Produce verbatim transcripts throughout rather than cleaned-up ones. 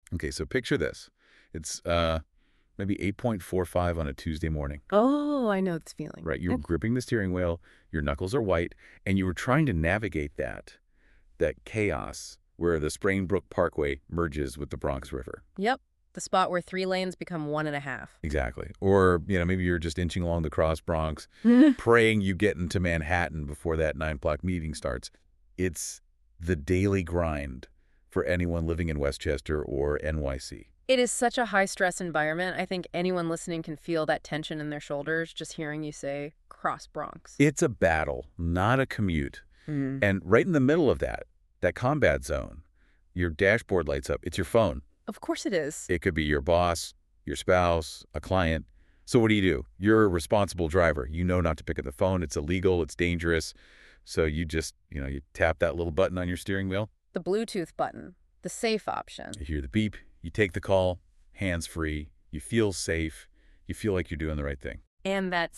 Okay, so picture this. It's uh, maybe eight point four five on a Tuesday morning, Oh, I know this feeling. right? You're Mm. gripping the steering wheel, your knuckles are white, and you were trying to navigate that, that chaos where the Sprainbrook Parkway merges with the Bronx River. Yep. The spot where three lanes become one and a half. Exactly. Or, you know, maybe you're just inching along the cross Bronx, praying you get into Manhattan before that nine o'clock meeting starts. It's the daily grind for anyone living in Westchester or N Y C. It is such a high-stress environment. I think anyone listening can feel that tension in their shoulders just hearing you say cross Bronx. It's a battle, not a commute. Mm. And right in the middle of that, that combat zone, your dashboard lights up. It's your phone. Of course it is. It could be your boss, your spouse, a client. So what do you do? You're a responsible driver. You know not to pick up the phone. It's illegal. It's dangerous. So you just, you know, you tap that little button on your steering wheel. The Bluetooth button, the safe option. You hear the beep. You take the call, hands-free. You feel safe. You feel like you're doing the right thing. And that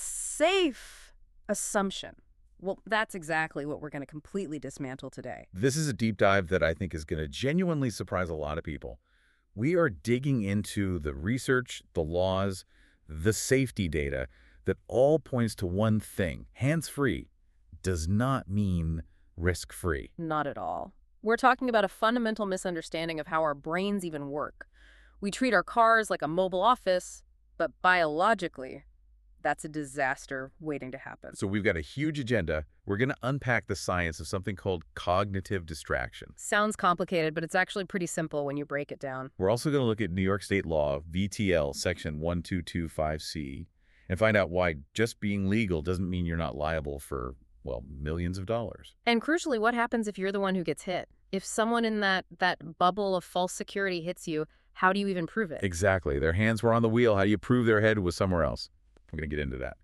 safe assumption. Well, that's exactly what we're going to completely dismantle today. This is a deep dive that I think is going to genuinely surprise a lot of people. We are digging into the research, the laws, the safety data that all points to one thing. Hands-free does not mean risk-free. Not at all. We're talking about a fundamental misunderstanding of how our brains even work. We treat our cars like a mobile office, but biologically, that's a disaster waiting to happen. So we've got a huge agenda. We're going to unpack the science of something called cognitive distraction. Sounds complicated, but it's actually pretty simple when you break it down. We're also going to look at New York State law, V T L, section one two two five C, and find out why just being legal doesn't mean you're not liable for, well, millions of dollars. And crucially, what happens if you're the one who gets hit? If someone in that, that bubble of false security hits you, how do you even prove it? Exactly. Their hands were on the wheel. How do you prove their head was somewhere else? We're going to get into that.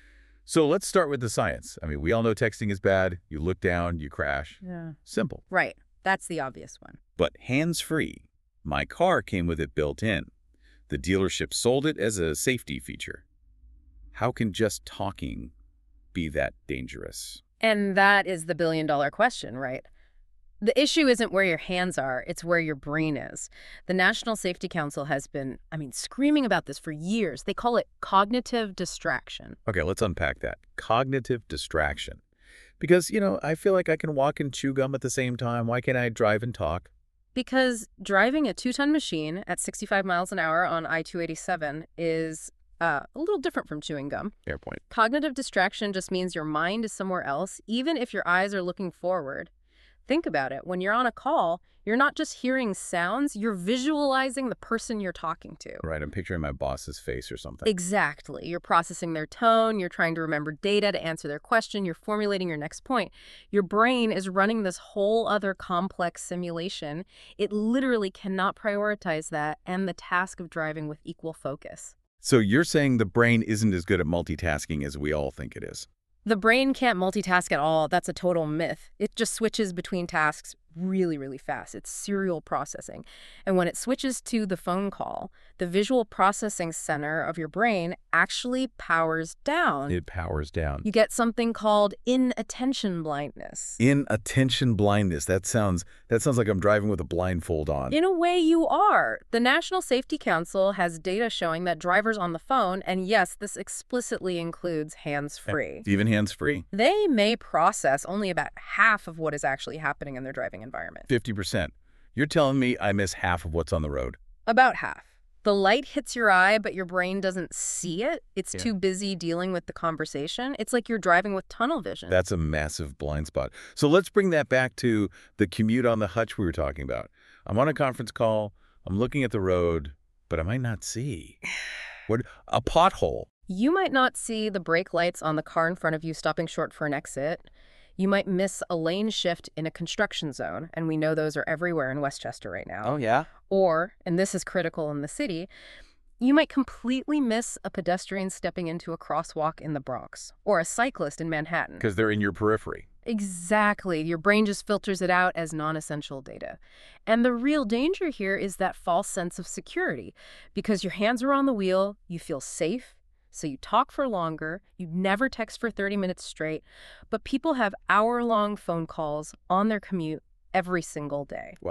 So let's start with the science. I mean, we all know texting is bad. You look down, you crash. Yeah. Simple. Right. That's the obvious one. But hands-free. My car came with it built in. The dealership sold it as a safety feature. How can just talking be that dangerous? And that is the billion-dollar question, right? The issue isn't where your hands are, it's where your brain is. The National Safety Council has been, I mean, screaming about this for years. They call it cognitive distraction. Okay, let's unpack that. Cognitive distraction. Because, you know, I feel like I can walk and chew gum at the same time. Why can't I drive and talk? Because driving a two-ton machine at sixty-five miles an hour on I two eighty-seven is uh, a little different from chewing gum. Fair point. Cognitive distraction just means your mind is somewhere else, even if your eyes are looking forward. Think about it. When you're on a call, you're not just hearing sounds, you're visualizing the person you're talking to. Right, I'm picturing my boss's face or something. Exactly. You're processing their tone, you're trying to remember data to answer their question, you're formulating your next point. Your brain is running this whole other complex simulation. It literally cannot prioritize that and the task of driving with equal focus. So you're saying the brain isn't as good at multitasking as we all think it is? The brain can't multitask at all. That's a total myth. It just switches between tasks really, really fast. It's serial processing. And when it switches to the phone call, the visual processing center of your brain actually powers down. It powers down. You get something called inattention blindness. Inattention blindness. That sounds that sounds like I'm driving with a blindfold on. In a way, you are. The National Safety Council has data showing that drivers on the phone, and yes, this explicitly includes hands-free. Even hands-free. They may process only about half of what is actually happening in their driving environment. fifty percent. You're telling me I miss half of what's on the road? About half. The light hits your eye, but your brain doesn't see it. It's Yeah. too busy dealing with the conversation. It's like you're driving with tunnel vision. That's a massive blind spot. So let's bring that back to the commute on the hutch we were talking about. I'm on a conference call. I'm looking at the road, but I might not see. What? A pothole. You might not see the brake lights on the car in front of you stopping short for an exit. You might miss a lane shift in a construction zone, and we know those are everywhere in Westchester right now. Oh, yeah? Or, and this is critical in the city, you might completely miss a pedestrian stepping into a crosswalk in the Bronx, or a cyclist in Manhattan. Because they're in your periphery. Exactly. Your brain just filters it out as non-essential data. And the real danger here is that false sense of security. Because your hands are on the wheel, you feel safe, so you talk for longer, you never text for thirty minutes straight, but people have hour-long phone calls on their commute every single day. Wow.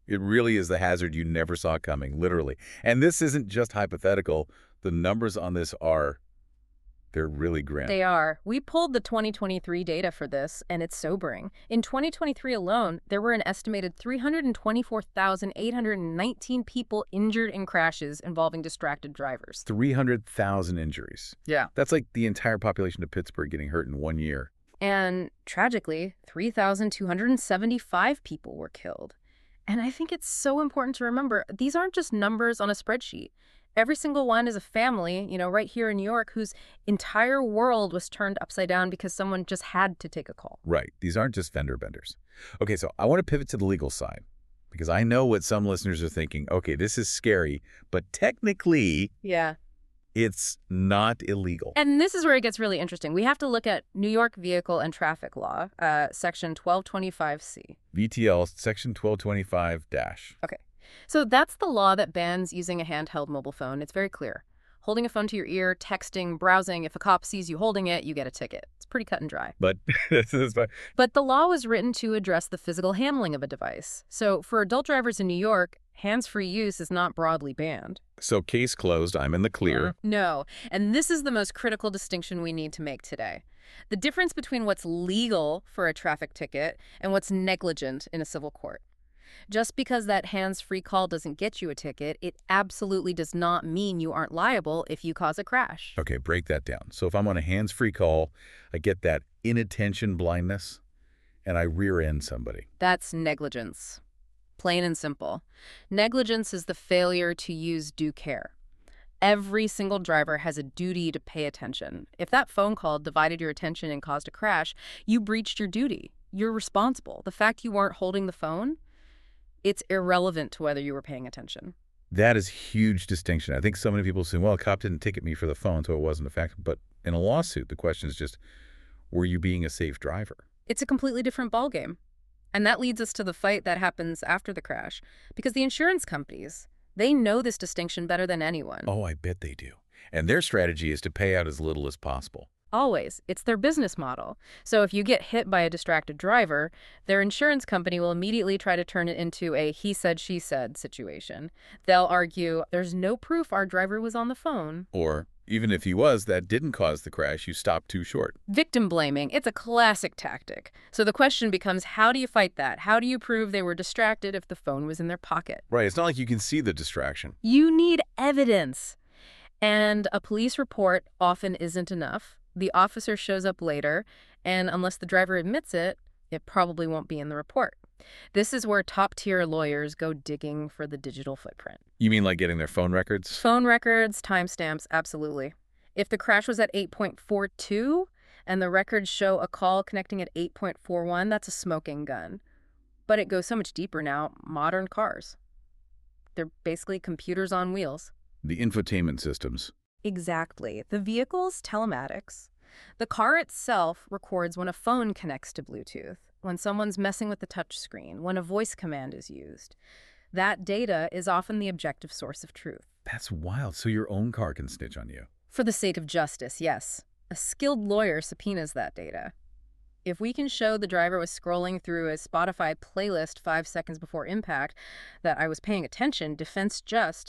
It really is the hazard you never saw coming, literally. And this isn't just hypothetical. The numbers on this are, they're really grim. They are. We pulled the twenty twenty-three data for this, and it's sobering. In twenty twenty-three alone, there were an estimated three hundred twenty-four thousand eight hundred nineteen people injured in crashes involving distracted drivers. three hundred thousand injuries. Yeah. That's like the entire population of Pittsburgh getting hurt in one year. And tragically, three thousand two hundred seventy-five people were killed. And I think it's so important to remember, these aren't just numbers on a spreadsheet. Every single one is a family, you know, right here in New York, whose entire world was turned upside down because someone just had to take a call. Right. These aren't just fender benders. Okay, so I want to pivot to the legal side because I know what some listeners are thinking. Okay, this is scary, but technically, Yeah. it's not illegal. And this is where it gets really interesting. We have to look at New York Vehicle and Traffic Law, uh, Section twelve twenty-five C. V T L Section twelve twenty-five dash. Okay. So that's the law that bans using a handheld mobile phone. It's very clear. Holding a phone to your ear, texting, browsing, if a cop sees you holding it, you get a ticket. It's pretty cut and dry. But this is fine. But the law was written to address the physical handling of a device. So for adult drivers in New York, hands-free use is not broadly banned. So case closed. I'm in the clear. No. And this is the most critical distinction we need to make today. The difference between what's legal for a traffic ticket and what's negligent in a civil court. Just because that hands-free call doesn't get you a ticket, it absolutely does not mean you aren't liable if you cause a crash. Okay, break that down. So if I'm on a hands-free call, I get that inattention blindness, and I rear-end somebody. That's negligence. Plain and simple. Negligence is the failure to use due care. Every single driver has a duty to pay attention. If that phone call divided your attention and caused a crash, you breached your duty. You're responsible. The fact you weren't holding the phone, it's irrelevant to whether you were paying attention. That is huge distinction. I think so many people say, well, a cop didn't ticket me for the phone, so it wasn't a factor. But in a lawsuit, the question is just, were you being a safe driver? It's a completely different ballgame. And that leads us to the fight that happens after the crash. Because the insurance companies, they know this distinction better than anyone. Oh, I bet they do. And their strategy is to pay out as little as possible. Always. It's their business model. So if you get hit by a distracted driver, their insurance company will immediately try to turn it into a he said, she said situation. They'll argue, there's no proof our driver was on the phone. Or, even if he was, that didn't cause the crash, you stopped too short. Victim blaming. It's a classic tactic. So the question becomes, how do you fight that? How do you prove they were distracted if the phone was in their pocket? Right, it's not like you can see the distraction. You need evidence. And a police report often isn't enough. The officer shows up later, and unless the driver admits it, it probably won't be in the report. This is where top-tier lawyers go digging for the digital footprint. You mean like getting their phone records? Phone records, timestamps, absolutely. If the crash was at eight point four two and the records show a call connecting at eight point four one, that's a smoking gun. But it goes so much deeper now. Modern cars. They're basically computers on wheels. The infotainment systems. Exactly. The vehicle's telematics. The car itself records when a phone connects to Bluetooth, when someone's messing with the touchscreen, when a voice command is used. That data is often the objective source of truth. That's wild. So your own car can snitch on you. For the sake of justice, yes. A skilled lawyer subpoenas that data. If we can show the driver was scrolling through a Spotify playlist five seconds before impact, that I was paying attention, defense just,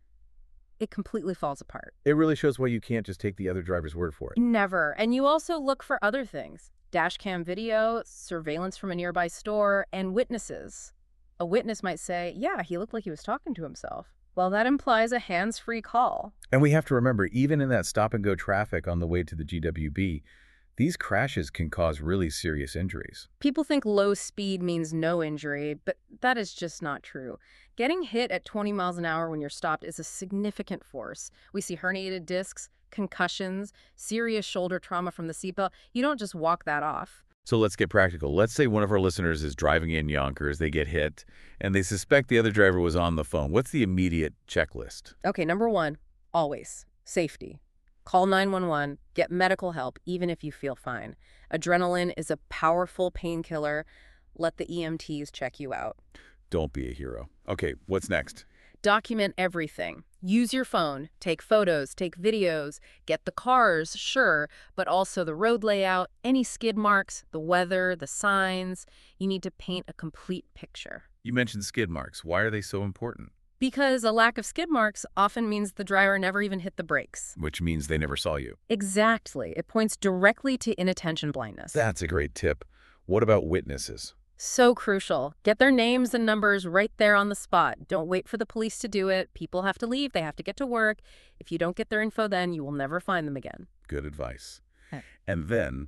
it completely falls apart. It really shows why you can't just take the other driver's word for it. Never. And you also look for other things. Dashcam video, surveillance from a nearby store, and witnesses. A witness might say, yeah, he looked like he was talking to himself. Well, that implies a hands-free call. And we have to remember, even in that stop-and-go traffic on the way to the G W B, these crashes can cause really serious injuries. People think low speed means no injury, but that is just not true. Getting hit at twenty miles an hour when you're stopped is a significant force. We see herniated discs, concussions, serious shoulder trauma from the seatbelt. You don't just walk that off. So let's get practical. Let's say one of our listeners is driving in Yonkers, they get hit, and they suspect the other driver was on the phone. What's the immediate checklist? Okay, number one, always, safety. Call nine one one, get medical help, even if you feel fine. Adrenaline is a powerful painkiller. Let the E M Ts check you out. Don't be a hero. Okay, what's next? Document everything. Use your phone. Take photos, take videos, get the cars, sure, but also the road layout, any skid marks, the weather, the signs. You need to paint a complete picture. You mentioned skid marks. Why are they so important? Because a lack of skid marks often means the driver never even hit the brakes. Which means they never saw you. Exactly. It points directly to inattention blindness. That's a great tip. What about witnesses? So crucial. Get their names and numbers right there on the spot. Don't wait for the police to do it. People have to leave. They have to get to work. If you don't get their info then, you will never find them again. Good advice. Okay. And then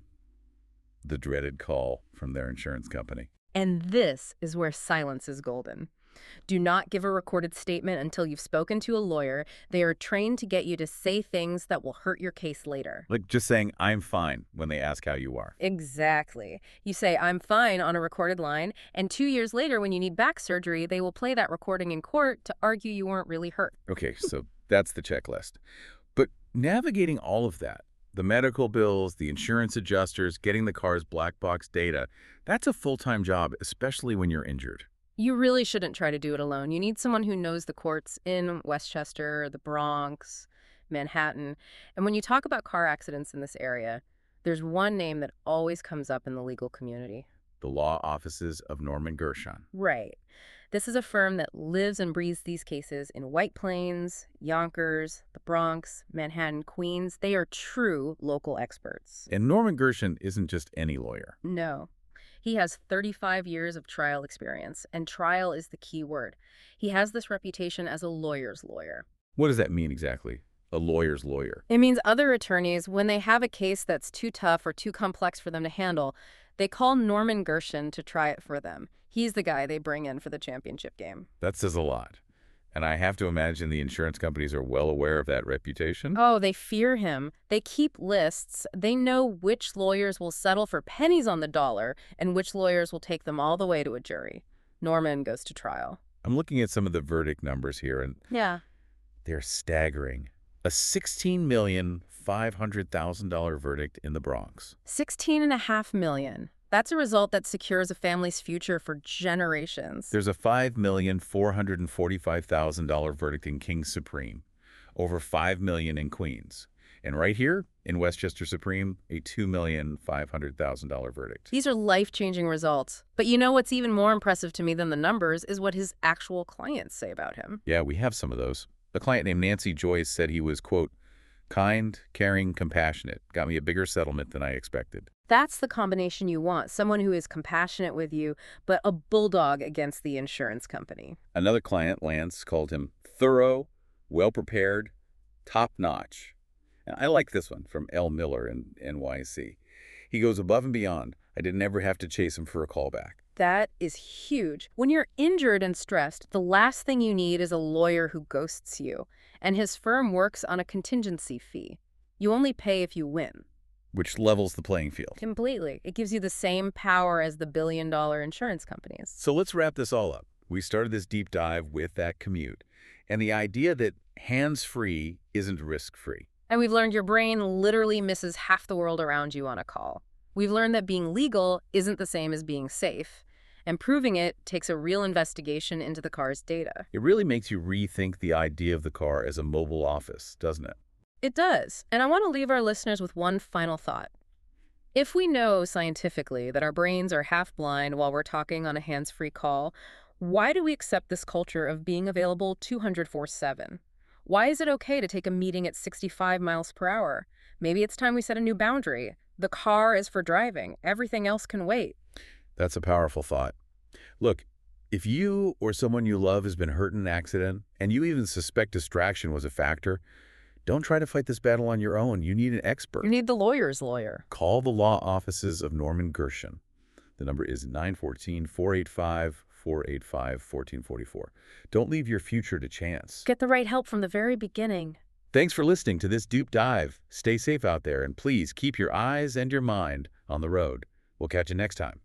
the dreaded call from their insurance company. And this is where silence is golden. Do not give a recorded statement until you've spoken to a lawyer. They are trained to get you to say things that will hurt your case later. Like just saying, I'm fine, when they ask how you are. Exactly. You say, I'm fine on a recorded line, and two years later when you need back surgery, they will play that recording in court to argue you weren't really hurt. Okay, so that's the checklist. But navigating all of that, the medical bills, the insurance adjusters, getting the car's black box data, that's a full-time job, especially when you're injured. You really shouldn't try to do it alone. You need someone who knows the courts in Westchester, the Bronx, Manhattan. And when you talk about car accidents in this area, there's one name that always comes up in the legal community. The law offices of Norman Gershon. Right. This is a firm that lives and breathes these cases in White Plains, Yonkers, the Bronx, Manhattan, Queens. They are true local experts. And Norman Gershon isn't just any lawyer. No. He has thirty-five years of trial experience, and trial is the key word. He has this reputation as a lawyer's lawyer. What does that mean exactly? A lawyer's lawyer? It means other attorneys, when they have a case that's too tough or too complex for them to handle, they call Norman Gershon to try it for them. He's the guy they bring in for the championship game. That says a lot. And I have to imagine the insurance companies are well aware of that reputation. Oh, they fear him. They keep lists. They know which lawyers will settle for pennies on the dollar and which lawyers will take them all the way to a jury. Norman goes to trial. I'm looking at some of the verdict numbers here, and Yeah. they're staggering. A sixteen million five hundred thousand dollar verdict in the Bronx. Sixteen and a half million. That's a result that secures a family's future for generations. There's a five million four hundred forty-five thousand dollar verdict in King Supreme, over five million dollars in Queens. And right here in Westchester Supreme, a two million five hundred thousand dollar verdict. These are life-changing results. But you know what's even more impressive to me than the numbers is what his actual clients say about him. Yeah, we have some of those. A client named Nancy Joyce said he was, quote, kind, caring, compassionate. Got me a bigger settlement than I expected. That's the combination you want, someone who is compassionate with you, but a bulldog against the insurance company. Another client, Lance, called him thorough, well-prepared, top-notch. I like this one from L. Miller in N Y C. He goes above and beyond. I didn't ever have to chase him for a callback. That is huge. When you're injured and stressed, the last thing you need is a lawyer who ghosts you. And his firm works on a contingency fee. You only pay if you win. Which levels the playing field. Completely. It gives you the same power as the billion-dollar insurance companies. So let's wrap this all up. We started this deep dive with that commute, and the idea that hands-free isn't risk-free. And we've learned your brain literally misses half the world around you on a call. We've learned that being legal isn't the same as being safe, and proving it takes a real investigation into the car's data. It really makes you rethink the idea of the car as a mobile office, doesn't it? It does, and I want to leave our listeners with one final thought. If we know scientifically that our brains are half blind while we're talking on a hands-free call, why do we accept this culture of being available two hundred four seven? Why is it okay to take a meeting at sixty-five miles per hour? Maybe it's time we set a new boundary. The car is for driving. Everything else can wait. That's a powerful thought. Look, if you or someone you love has been hurt in an accident, and you even suspect distraction was a factor, don't try to fight this battle on your own. You need an expert. You need the lawyer's lawyer. Call the law offices of Norman Gershon. The number is nine one four, four eight five, four eight five, one four four four. Don't leave your future to chance. Get the right help from the very beginning. Thanks for listening to this deep dive. Stay safe out there, and please keep your eyes and your mind on the road. We'll catch you next time.